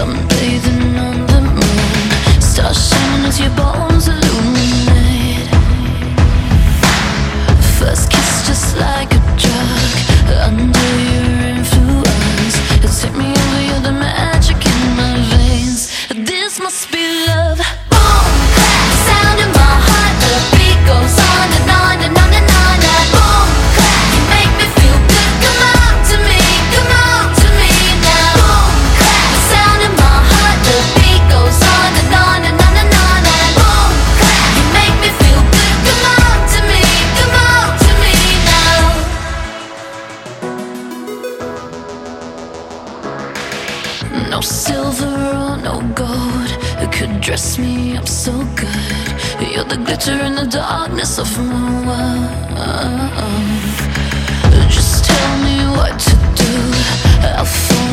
sunbathing on the moon, stars shining as your bones illuminate. First kiss just like a drug, under your influence. You take me over, you're the magic in my veins. This must be love. Boom, clap, sound in my heart. The beat goes on and on and on and on. And boom, clap, you make me feel good. Come on to me now. Boom, clap, sound in my heart. The beat goes on and on and on and on. And boom, clap, you make me feel good. Come on to me now. No silver or no gold could dress me up so good. You're the glitter in the darkness of my world. Just tell me what to do, I'll follow